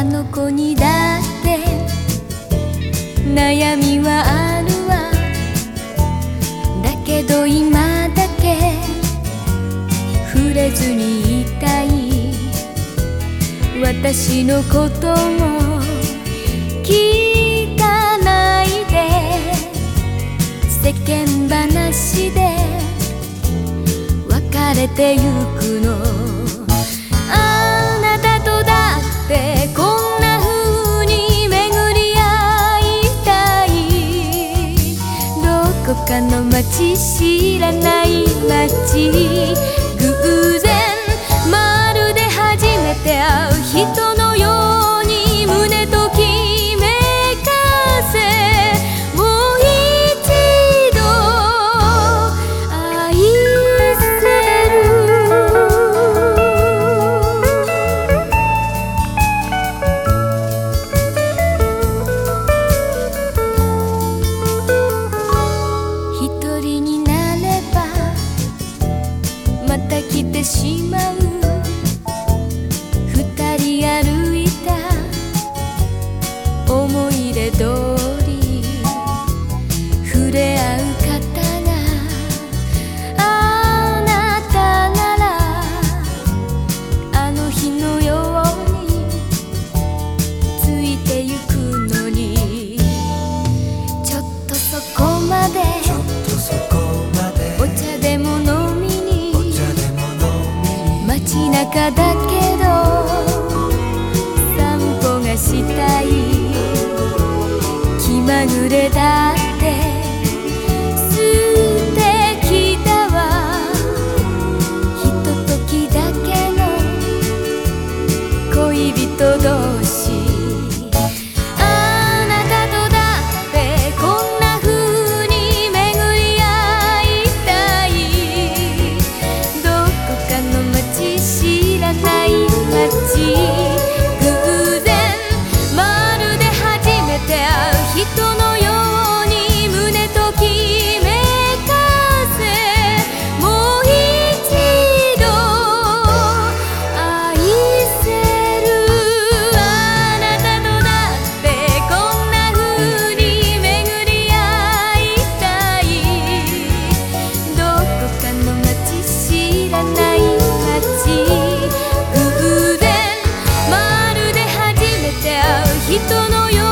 の子にだって悩みはあるわ。だけど今だけ触れずにいたい。私のことも聞かないで、世間話で別れてゆくの。あなたとだってこんな風に巡り合いたい。どこかの街、知らない街、偶然まるで初めて会う人のように胸ときめかせ、もう一度愛せる。一人になればまた来てしまう。二人歩いた思い出通り、触れ合う方があなたなら、あの日のようについてゆくのに。ちょっとそこまでお茶でも飲みに、街中だけど散歩がしたい。気まぐれだって素敵だわ。ひとときだけの恋人同士。あなたとだってこんな風に巡り合いたい。どこかの街、知らない街、偶然まるで初めて会う人のように胸ときめかせ、もう一度愛せる。あなたとだってこんな風に巡り合いたい。どこかの街、知らない街、偶然まるで初めて会う人のように